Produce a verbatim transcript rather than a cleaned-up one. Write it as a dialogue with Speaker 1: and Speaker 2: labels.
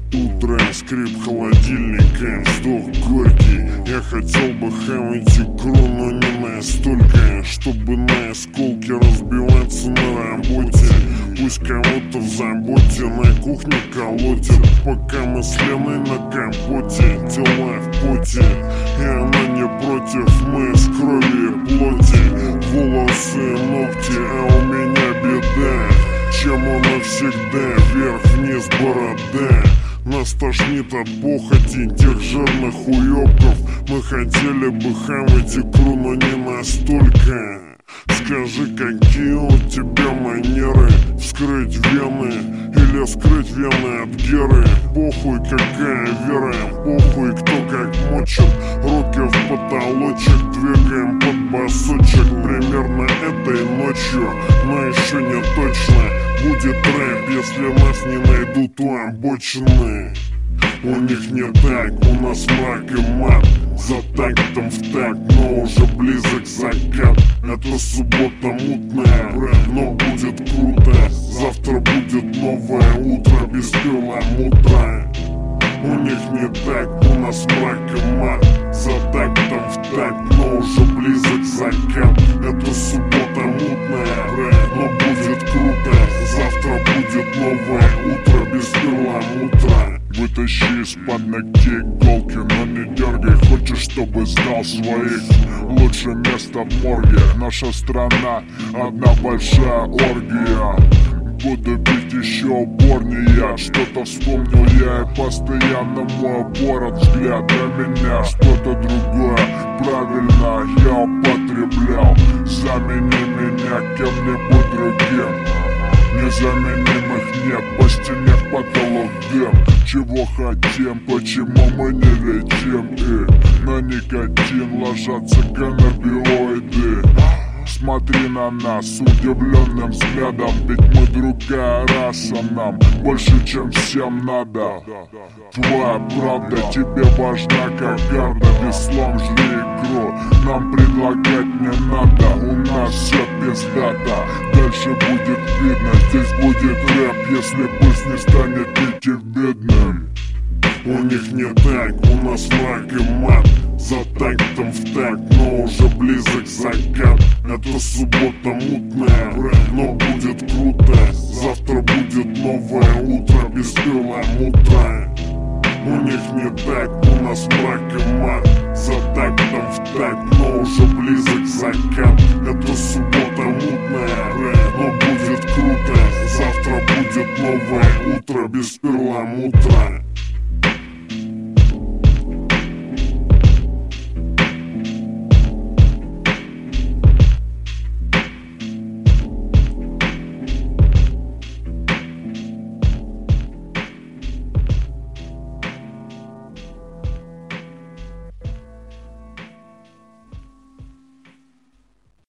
Speaker 1: утро, скрип холодильника, вздох горький. Я хотел бы хавать икру, но не настолько, чтобы на осколки разбиваться на работе. Пусть кого-то в заботе на кухне колотит, пока мы с Леной на компоте, дела в поте. И она не против, мы с крови и плоти, волосы, ногти, а у меня беда. Чем он навсегда, вверх-вниз борода. Нас тошнит от похоти тех жирных уёбков. Мы хотели бы хавать икру, но не настолько. Скажи, какие у тебя манеры? Вскрыть вены или скрыть вены от геры? Похуй какая вера, похуй кто как мочит. Руки в потолочек, двигаем под басочек. Примерно этой ночью, но еще не точно. Будет рэп, если нас не найдут у обочины. У них не так, у нас мрак и мат. За тактом в такт, но уже близок закат. Это суббота мутная, но будет круто. Завтра будет новое утро без перламутра. У них не так, у нас мрак и мат. За тактом в такт, но уже близок закат. Это суббота мутная, но будет круто. Завтра будет новое утро без перламутра. Вытащи из-под ноги иголки, но не дергай. Хочешь, чтобы знал своих? Лучше место в морге. Наша страна одна большая оргия. Буду пить еще уборнее. Что-то вспомнил я и постоянно мой борот. Взгляд на меня, что-то другое. Правильно я употреблял. Замени меня кем-нибудь другим. Незаменимых нет, по стене в потолок дым. Чего хотим, почему мы не летим? И на никотин ложатся каннабиоиды. Смотри на нас с удивленным взглядом, ведь мы другая раса, нам больше, чем всем надо. Твоя правда тебе важна, как гарда. Веслом жри икру, нам предлагать не надо. У нас все пиздато, дальше будет видно. Здесь будет рэп, если пусть не станет ничевидным. У них не так, у нас мрак и мат. За тактом в такт, но уже близок закат. Это суббота мутная, но будет круто. Завтра будет новое утро без перламутра. У них не так, у нас мрак и мат. За тактом в такт, но уже близок закат. Это суббота мутная, но будет круто. Завтра будет новое утро без перламутра.